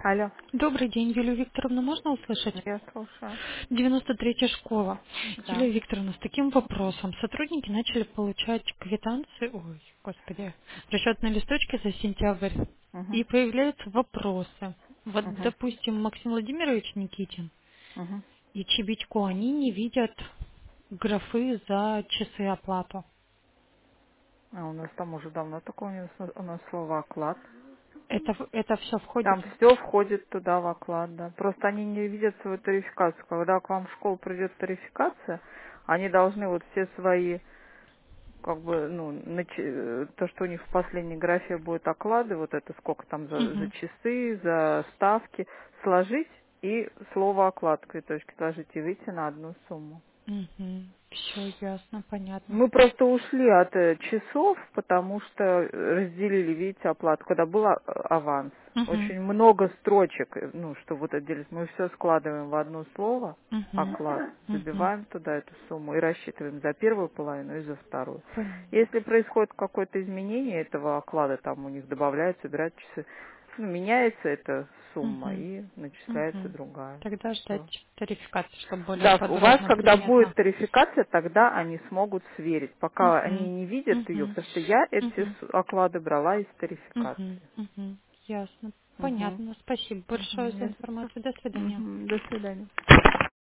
Алло, Добрый день, Юлию Викторовну, можно услышать? я слушаю. 93-я школа. Да. Юлия Викторовна, с таким вопросом. Сотрудники начали получать квитанции, расчетные листочки за сентябрь. Угу. И появляются вопросы. Вот, Угу. допустим, Максим Владимирович Никитин Угу. и Чебитько, они не видят графы за часы оплату. А у нас там уже давно такое у нас слово оклад. Это все входит Там все входит туда в оклад, да. Просто они не видят свою тарификацию. Когда к вам в школу придет тарификация, они должны вот все свои, как бы, ну, то, что у них в последней графе будет оклады, вот это сколько там за Угу. часы, за ставки, сложить и слово оклад квиточки сложить и выйти на одну сумму. Угу. Все ясно, понятно. Мы просто ушли от часов, потому что разделили, видите, оплату, когда был аванс. Угу. Очень много строчек, ну, что вот отделить. Мы все складываем в одно слово, Угу. оклад, Угу. забиваем туда эту сумму и рассчитываем за первую половину и за вторую. Понятно. Если происходит какое-то изменение этого оклада, там у них добавляются, убирают часы, ну, меняется эта сумма Мгм. и начисляется Мгм. другая. Тогда Все. ждать тарификации, чтобы более Да, у вас, подробно, когда будет предметно. тарификация, тогда они смогут сверить. Пока они Мгм. не видят ее, Мгм. потому что я эти Мгм. оклады брала из Мгм. тарификации. Мгм. Ясно. Угу. Понятно. Спасибо большое за Не за что. информацию. До свидания. До свидания.